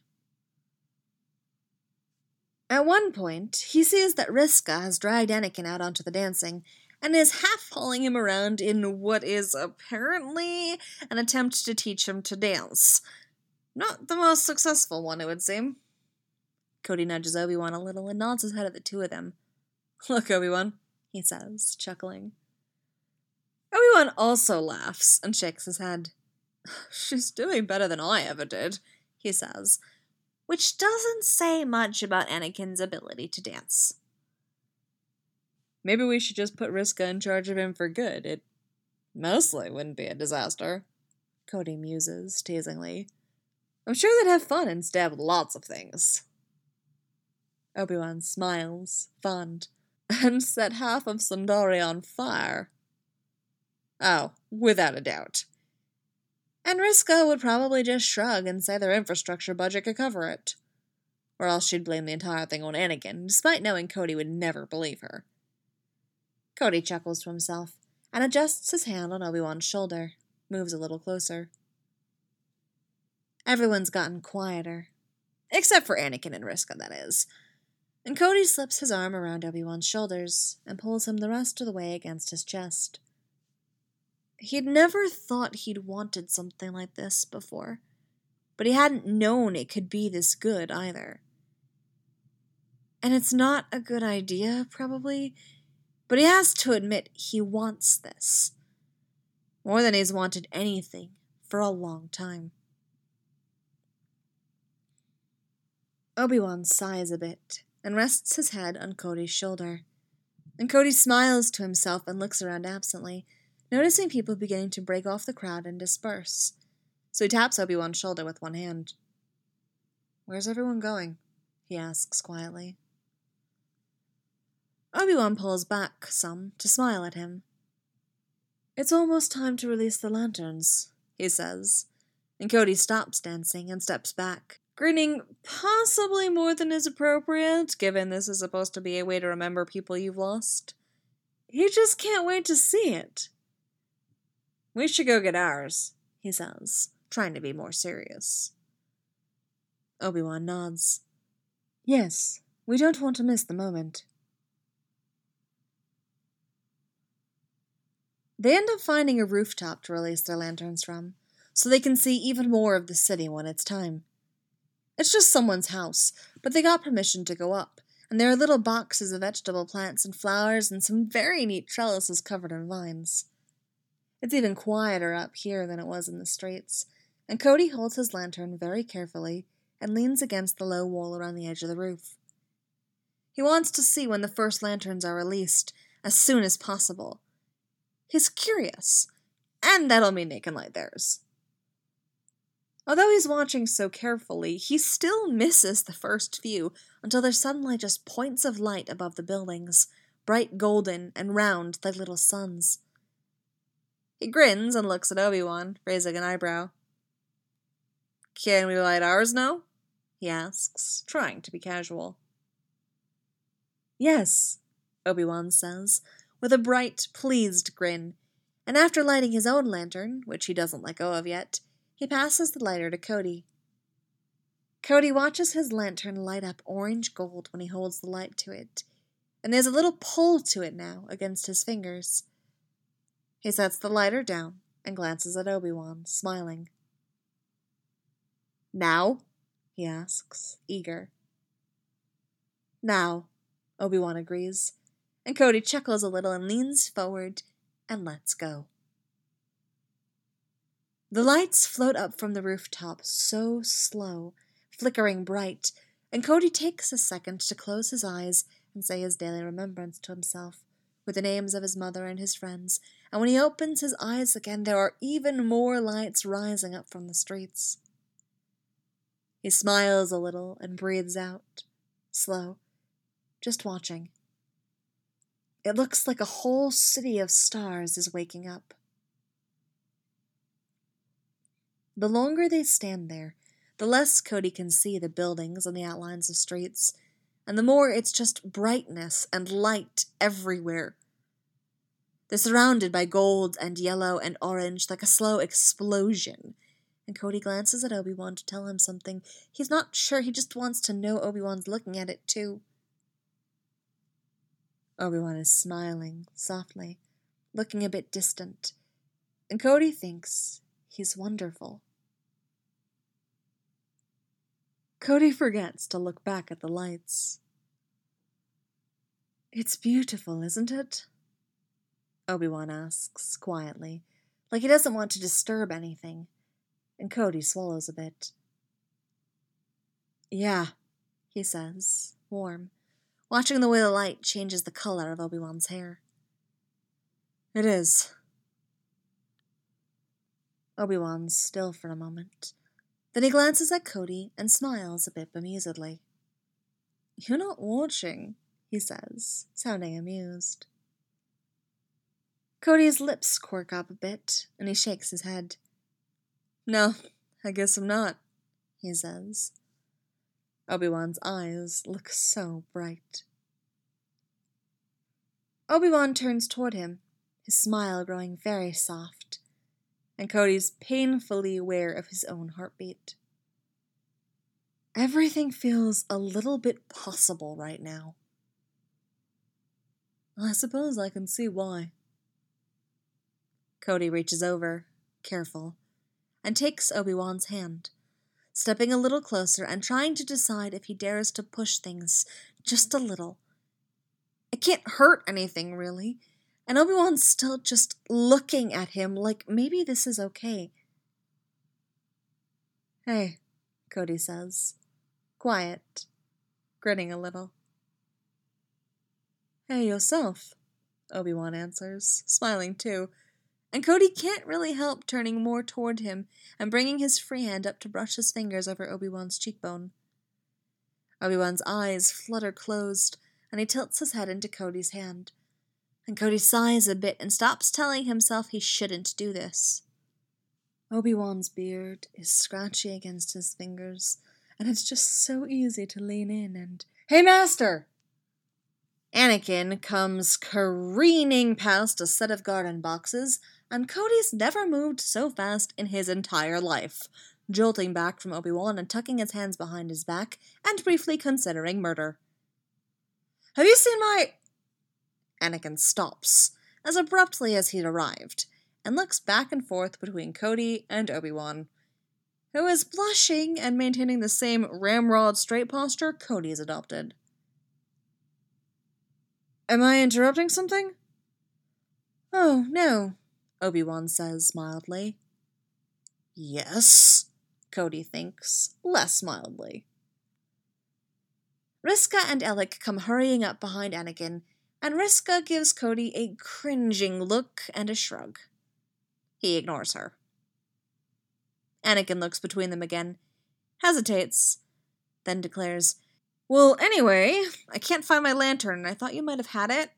At one point, he sees that Riska has dragged Anakin out onto the dancing, and is half-hauling him around in what is apparently an attempt to teach him to dance. Not the most successful one, it would seem. Cody nudges Obi-Wan a little and nods his head at the two of them. Look, Obi-Wan, he says, chuckling. Obi-Wan also laughs and shakes his head. She's doing better than I ever did, he says, which doesn't say much about Anakin's ability to dance. Maybe we should just put Riska in charge of him for good. It mostly wouldn't be a disaster, Cody muses, teasingly. I'm sure they'd have fun and stab lots of things. Obi-Wan smiles, fond, and set half of Sundari on fire. Oh, without a doubt. And Riska would probably just shrug and say their infrastructure budget could cover it. Or else she'd blame the entire thing on Anakin, despite knowing Cody would never believe her. Cody chuckles to himself, and adjusts his hand on Obi-Wan's shoulder, moves a little closer. Everyone's gotten quieter. Except for Anakin and Riska, that is. And Cody slips his arm around Obi-Wan's shoulders, and pulls him the rest of the way against his chest. He'd never thought he'd wanted something like this before, but he hadn't known it could be this good either. And it's not a good idea, probably, but he has to admit he wants this. More than he's wanted anything for a long time. Obi-Wan sighs a bit and rests his head on Cody's shoulder. And Cody smiles to himself and looks around absently, noticing people beginning to break off the crowd and disperse. So he taps Obi-Wan's shoulder with one hand. "Where's everyone going?" he asks quietly. Obi-Wan pulls back some to smile at him. "It's almost time to release the lanterns," he says, and Cody stops dancing and steps back, grinning possibly more than is appropriate, given this is supposed to be a way to remember people you've lost. He just can't wait to see it. "We should go get ours," he says, trying to be more serious. Obi-Wan nods. "Yes, we don't want to miss the moment." They end up finding a rooftop to release their lanterns from, so they can see even more of the city when it's time. It's just someone's house, but they got permission to go up, and there are little boxes of vegetable plants and flowers and some very neat trellises covered in vines. It's even quieter up here than it was in the streets, and Cody holds his lantern very carefully and leans against the low wall around the edge of the roof. He wants to see when the first lanterns are released, as soon as possible. He's curious, and that'll mean they can light theirs. Although he's watching so carefully, he still misses the first few until there's suddenly just points of light above the buildings, bright golden and round like little suns. He grins and looks at Obi-Wan, raising an eyebrow. "Can we light ours now?" he asks, trying to be casual. "Yes," Obi-Wan says, with a bright, pleased grin, and after lighting his own lantern, which he doesn't let go of yet, he passes the lighter to Cody. Cody watches his lantern light up orange gold when he holds the light to it, and there's a little pull to it now against his fingers. He sets the lighter down and glances at Obi-Wan, smiling. "Now?" he asks, eager. "Now," Obi-Wan agrees, and Cody chuckles a little and leans forward and lets go. The lights float up from the rooftop so slow, flickering bright, and Cody takes a second to close his eyes and say his daily remembrance to himself, with the names of his mother and his friends, and when he opens his eyes again, there are even more lights rising up from the streets. He smiles a little and breathes out, slow, just watching. It looks like a whole city of stars is waking up. The longer they stand there, the less Cody can see the buildings and the outlines of streets, and the more it's just brightness and light everywhere. They're surrounded by gold and yellow and orange like a slow explosion, and Cody glances at Obi-Wan to tell him something. He's not sure, he just wants to know Obi-Wan's looking at it too. Obi-Wan is smiling softly, looking a bit distant, and Cody thinks he's wonderful. Cody forgets to look back at the lights. "It's beautiful, isn't it?" Obi-Wan asks quietly, like he doesn't want to disturb anything, and Cody swallows a bit. "Yeah," he says, warm, watching the way the light changes the color of Obi-Wan's hair. "It is." Obi-Wan's still for a moment. Then he glances at Cody and smiles a bit bemusedly. "You're not watching," he says, sounding amused. Cody's lips quirk up a bit, and he shakes his head. "No, I guess I'm not," he says. Obi-Wan's eyes look so bright. Obi-Wan turns toward him, his smile growing very soft, and Cody's painfully aware of his own heartbeat. Everything feels a little bit possible right now. I suppose I can see why. Cody reaches over, careful, and takes Obi-Wan's hand, stepping a little closer and trying to decide if he dares to push things Just a little. It can't hurt anything, really. And Obi-Wan's still just looking at him like maybe this is okay. Hey, Cody says. Quiet, grinning a little. Hey, yourself, Obi-Wan answers, smiling too. And Cody can't really help turning more toward him and bringing his free hand up to brush his fingers over Obi-Wan's cheekbone. Obi-Wan's eyes flutter closed, and he tilts his head into Cody's hand. And Cody sighs a bit and stops telling himself he shouldn't do this. Obi-Wan's beard is scratchy against his fingers, and it's just so easy to lean in and, "Hey, Master!" Anakin comes careening past a set of garden boxes, and Cody's never moved so fast in his entire life, jolting back from Obi-Wan and tucking his hands behind his back and briefly considering murder. "Have you seen my—" Anakin stops, as abruptly as he'd arrived, and looks back and forth between Cody and Obi-Wan, who is blushing and maintaining the same ramrod straight posture Cody's adopted. "Am I interrupting something?" "Oh, no," Obi-Wan says mildly. "Yes," Cody thinks, less mildly. Riska and Alec come hurrying up behind Anakin, and Riska gives Cody a cringing look and a shrug. He ignores her. Anakin looks between them again, hesitates, then declares, "Well, anyway, I can't find my lantern, and I thought you might have had it."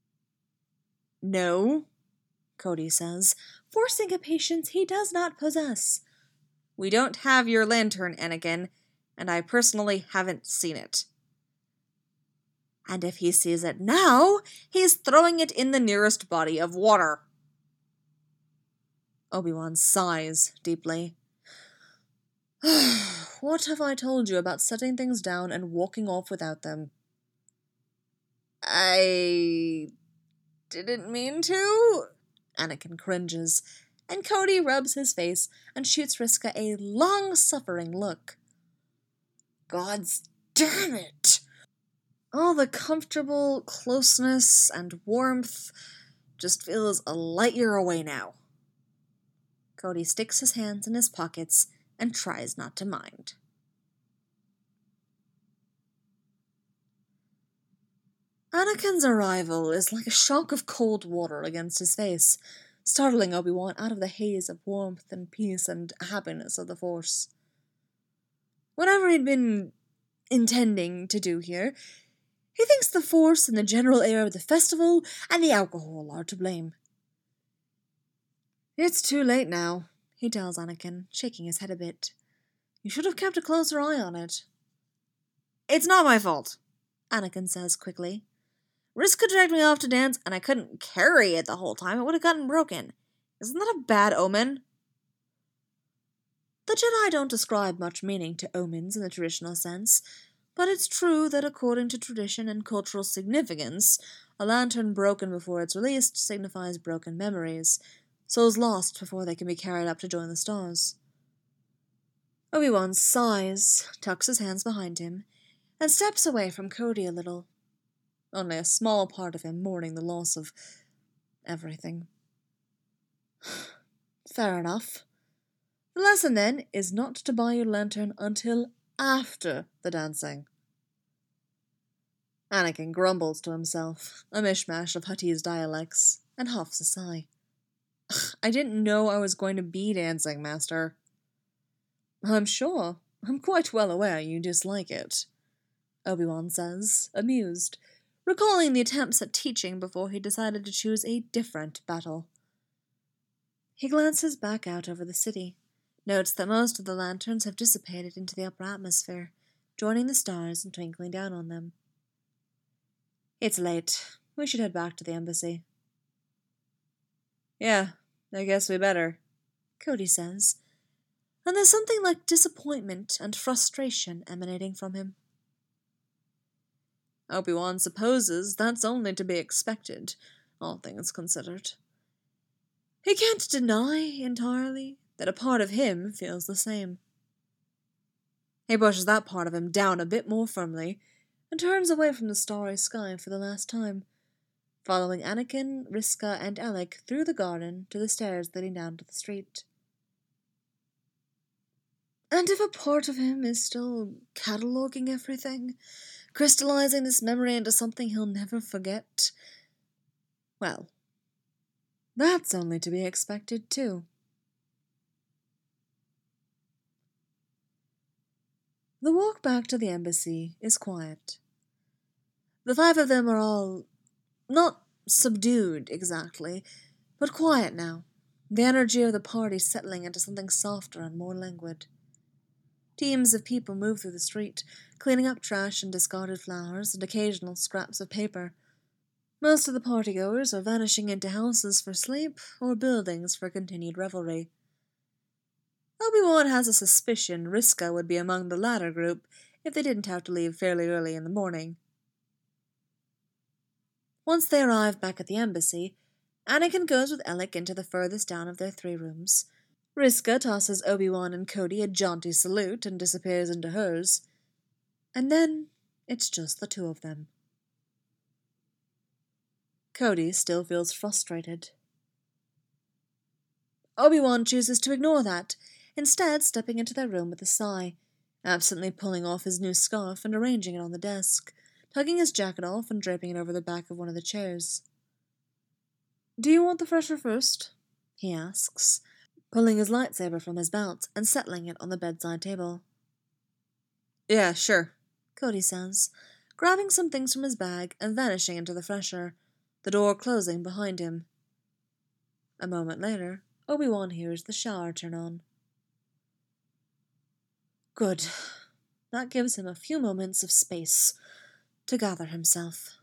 "No," Cody says, forcing a patience he does not possess. "We don't have your lantern, Anakin, and I personally haven't seen it." And if he sees it now, he's throwing it in the nearest body of water. Obi-Wan sighs deeply. "What have I told you about setting things down and walking off without them?" "I didn't mean to," Anakin cringes, and Cody rubs his face and shoots Riska a long-suffering look. "God's damn it!" All the comfortable closeness and warmth just feels a light year away now. Cody sticks his hands in his pockets and tries not to mind. Anakin's arrival is like a shock of cold water against his face, startling Obi-Wan out of the haze of warmth and peace and happiness of the Force. Whatever he'd been intending to do here, he thinks the Force and the general air of the festival and the alcohol are to blame. "It's too late now," he tells Anakin, shaking his head a bit. "You should have kept a closer eye on it." "It's not my fault," Anakin says quickly. "Riska dragged me off to dance, and I couldn't carry it the whole time. It would have gotten broken. Isn't that a bad omen?" The Jedi don't ascribe much meaning to omens in the traditional sense, but it's true that according to tradition and cultural significance, a lantern broken before it's released signifies broken memories, souls lost before they can be carried up to join the stars. Obi-Wan sighs, tucks his hands behind him, and steps away from Cody a little. Only a small part of him mourning the loss of everything. Fair enough. The lesson, then, is not to buy your lantern until after the dancing. Anakin grumbles to himself, a mishmash of Huttese dialects, and huffs a sigh. "I didn't know I was going to be dancing, Master." "I'm sure. I'm quite well aware you dislike it," Obi-Wan says, amused, recalling the attempts at teaching before he decided to choose a different battle. He glances back out over the city, notes that most of the lanterns have dissipated into the upper atmosphere, joining the stars and twinkling down on them. "It's late. We should head back to the embassy." "Yeah, I guess we better," Cody says, and there's something like disappointment and frustration emanating from him. Obi-Wan supposes that's only to be expected, all things considered. He can't deny entirely that a part of him feels the same. He pushes that part of him down a bit more firmly, and turns away from the starry sky for the last time, following Anakin, Riska, and Alec through the garden to the stairs leading down to the street. And if a part of him is still cataloguing everything, crystallizing this memory into something he'll never forget, well, that's only to be expected too. The walk back to the embassy is quiet. The five of them are all not subdued exactly, but quiet now, the energy of the party settling into something softer and more languid. Teams of people move through the street, cleaning up trash and discarded flowers and occasional scraps of paper. Most of the partygoers are vanishing into houses for sleep or buildings for continued revelry. Obi-Wan has a suspicion Riska would be among the latter group if they didn't have to leave fairly early in the morning. Once they arrive back at the embassy, Anakin goes with Alec into the furthest down of their 3 rooms. Riska tosses Obi-Wan and Cody a jaunty salute and disappears into hers. And then it's just the 2 of them. Cody still feels frustrated. Obi-Wan chooses to ignore that, instead stepping into their room with a sigh, absently pulling off his new scarf and arranging it on the desk, tugging his jacket off and draping it over the back of one of the chairs. "Do you want the fresher first?" he asks, pulling his lightsaber from his belt and settling it on the bedside table. "Yeah, sure," Cody says, grabbing some things from his bag and vanishing into the fresher, the door closing behind him. A moment later, Obi-Wan hears the shower turn on. Good. That gives him a few moments of space to gather himself.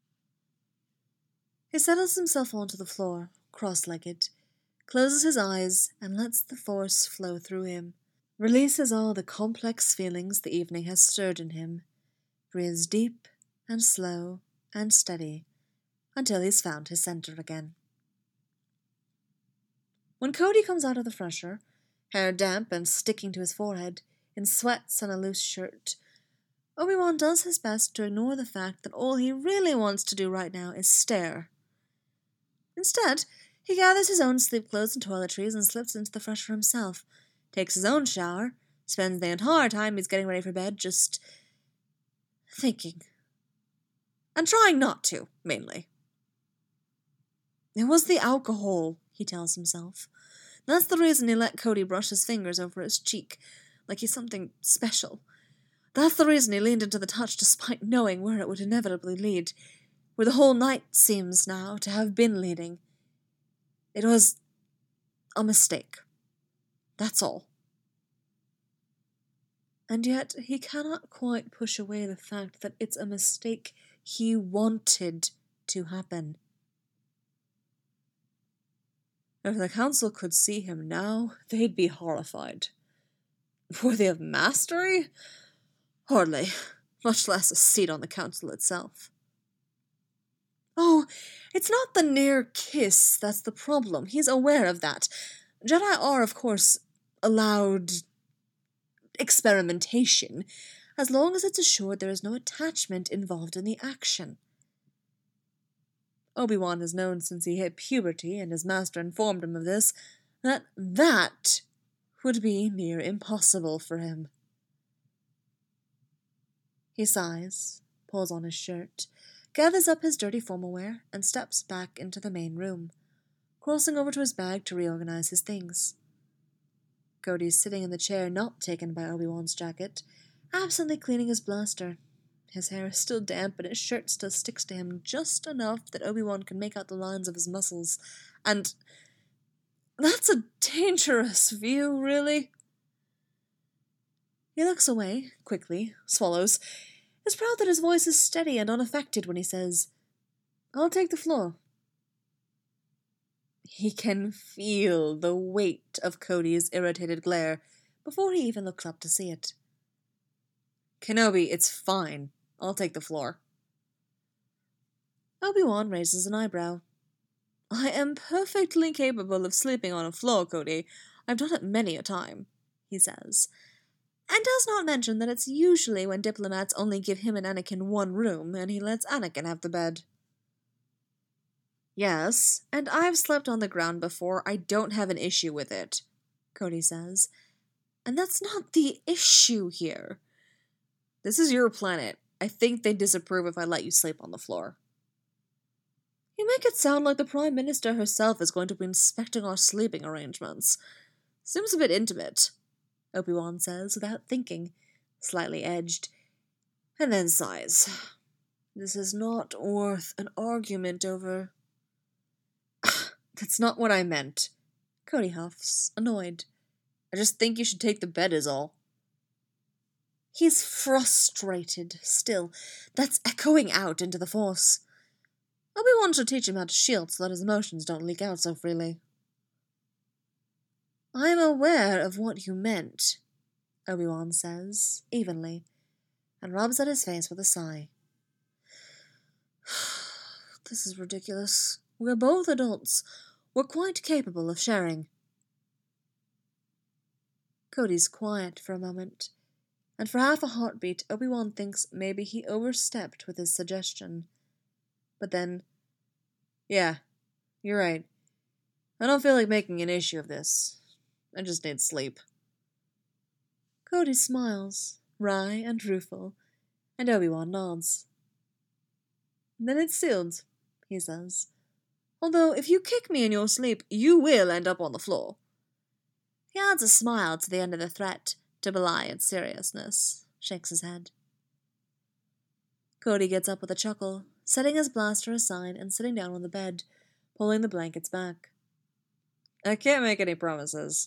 He settles himself onto the floor, cross-legged, closes his eyes, and lets the Force flow through him, releases all the complex feelings the evening has stirred in him, breathes deep and slow and steady until he's found his center again. When Cody comes out of the fresher, hair damp and sticking to his forehead, in sweats and a loose shirt, Obi-Wan does his best to ignore the fact that all he really wants to do right now is stare. Instead, he gathers his own sleep clothes and toiletries and slips into the fresher himself, takes his own shower, spends the entire time he's getting ready for bed just thinking. And trying not to, mainly. It was the alcohol, he tells himself. That's the reason he let Cody brush his fingers over his cheek, like he's something special. That's the reason he leaned into the touch despite knowing where it would inevitably lead, where the whole night seems now to have been leading. It was a mistake. That's all. And yet he cannot quite push away the fact that it's a mistake he wanted to happen. If the council could see him now, they'd be horrified. Worthy of mastery? Hardly, much less a seat on the council itself. Oh, it's not the near kiss that's the problem. He's aware of that. Jedi are, of course, allowed experimentation, as long as it's assured there is no attachment involved in the action. Obi-Wan has known since he hit puberty, and his master informed him of this, that would be near impossible for him. He sighs, pulls on his shirt, gathers up his dirty formal wear, and steps back into the main room, crossing over to his bag to reorganize his things. Cody's sitting in the chair not taken by Obi-Wan's jacket, absently cleaning his blaster. His hair is still damp, and his shirt still sticks to him just enough that Obi-Wan can make out the lines of his muscles. And that's a dangerous view, really. He looks away, quickly, swallows, is proud that his voice is steady and unaffected when he says, "I'll take the floor." He can feel the weight of Cody's irritated glare before he even looks up to see it. "Kenobi, it's fine. I'll take the floor." Obi-Wan raises an eyebrow. "I am perfectly capable of sleeping on a floor, Cody. I've done it many a time," he says. and does not mention that it's usually when diplomats only give him and Anakin one room, and he lets Anakin have the bed. Yes, and I've slept on the ground before. I don't have an issue with it, Cody says. And that's not the issue here. This is your planet. I think they'd disapprove if I let you sleep on the floor. You make it sound like the Prime Minister herself is going to be inspecting our sleeping arrangements. Seems a bit intimate, Obi-Wan says without thinking, slightly edged, and then sighs. This is not worth an argument over. That's not what I meant, Cody huffs, annoyed. I just think you should take the bed is all. He's frustrated, still. That's echoing out into the Force. Obi-Wan should teach him how to shield so that his emotions don't leak out so freely. I am aware of what you meant, Obi-Wan says, evenly, and rubs at his face with a sigh. This is ridiculous. We're both adults. We're quite capable of sharing. Cody's quiet for a moment, and for half a heartbeat Obi-Wan thinks maybe he overstepped with his suggestion. But then, yeah, you're right. I don't feel like making an issue of this. I just need sleep. Cody smiles, wry and rueful, and Obi-Wan nods. Then it's sealed, he says. Although, if you kick me in your sleep, you will end up on the floor. He adds a smile to the end of the threat to belie its seriousness, shakes his head. Cody gets up with a chuckle, setting his blaster aside and sitting down on the bed, pulling the blankets back. I can't make any promises.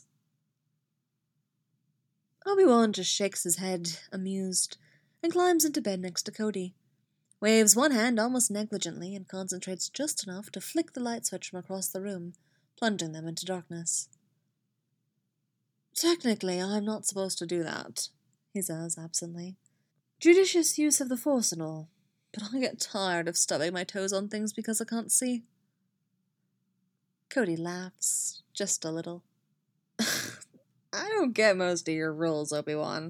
Obi-Wan just shakes his head, amused, and climbs into bed next to Cody, waves one hand almost negligently and concentrates just enough to flick the light switch from across the room, plunging them into darkness. Technically, I'm not supposed to do that, he says absently. Judicious use of the Force and all, but I get tired of stubbing my toes on things because I can't see. Cody laughs, just a little. I don't get most of your rules, Obi-Wan.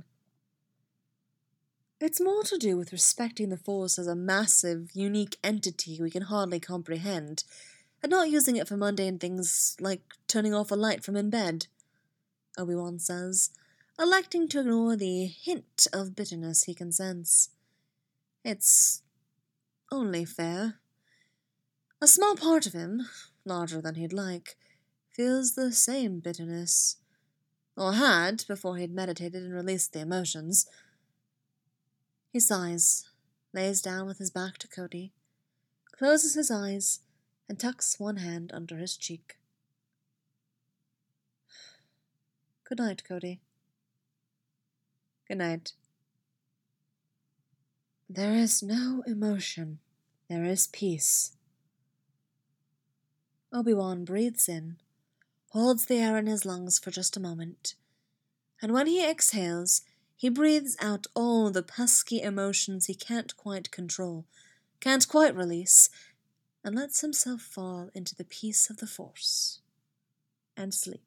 It's more to do with respecting the Force as a massive, unique entity we can hardly comprehend, and not using it for mundane things like turning off a light from in bed, Obi-Wan says, electing to ignore the hint of bitterness he can sense. It's only fair. A small part of him, larger than he'd like, feels the same bitterness. Or had, before he'd meditated and released the emotions. He sighs, lays down with his back to Cody, closes his eyes, and tucks one hand under his cheek. Good night, Cody. Good night. There is no emotion. There is peace. Obi-Wan breathes in, holds the air in his lungs for just a moment, and when he exhales, he breathes out all the pesky emotions he can't quite control, can't quite release, and lets himself fall into the peace of the Force and sleep.